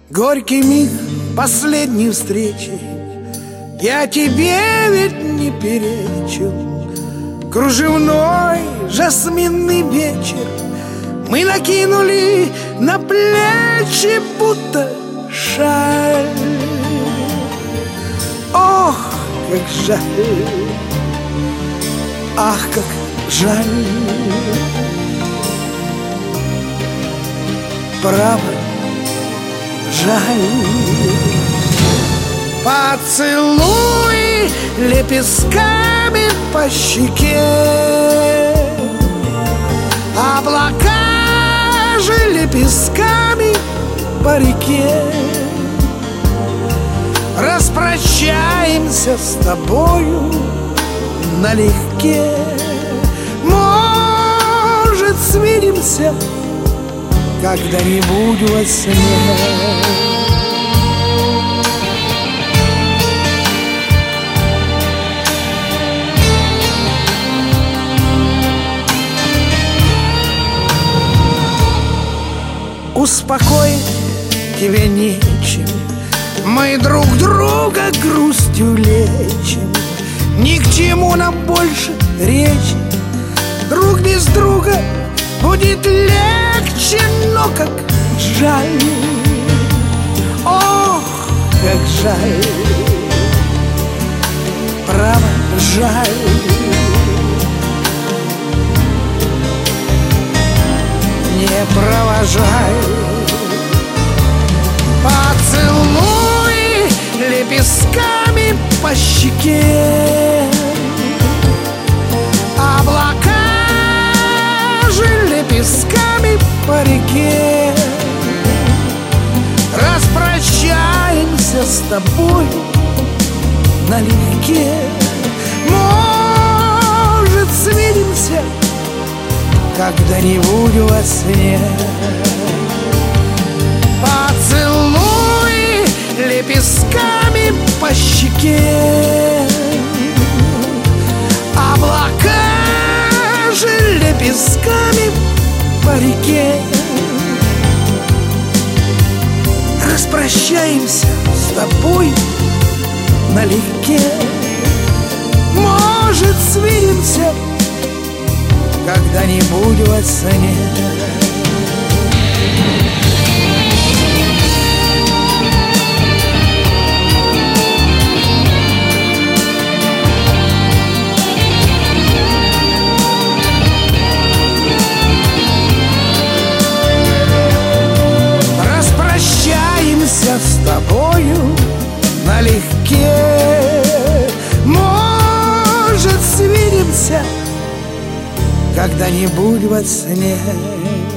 Горький миг последней встречи, я тебе ведь не перечил. Кружевной жасминный вечер мы накинули на плечи, будто шаль. Ох, как жаль, ах, как жаль. Право, жаль. Поцелуй лепестками по щеке, облака же лепестками по реке. Распрощаемся с тобою налегке. Может, свидимся когда-нибудь во сне. Успокоить тебе нечем, мы друг друга грустью лечим. Ни к чему нам больше речи, друг без друга будет легче. Но как жаль, ох, как жаль, право, жаль. Не провожай. Поцелуй лепестками по щеке, облака же лепестками по реке. Распрощаемся с тобой налегке. Может, свидимся когда-нибудь во сне. Поцелуй лепестками по щеке, облака же лепестками по реке. Распрощаемся с тобой налегке. Может, свидимся когда-нибудь во сне. Распрощаемся с тобою налегке. Может, свидимся когда-нибудь во сне.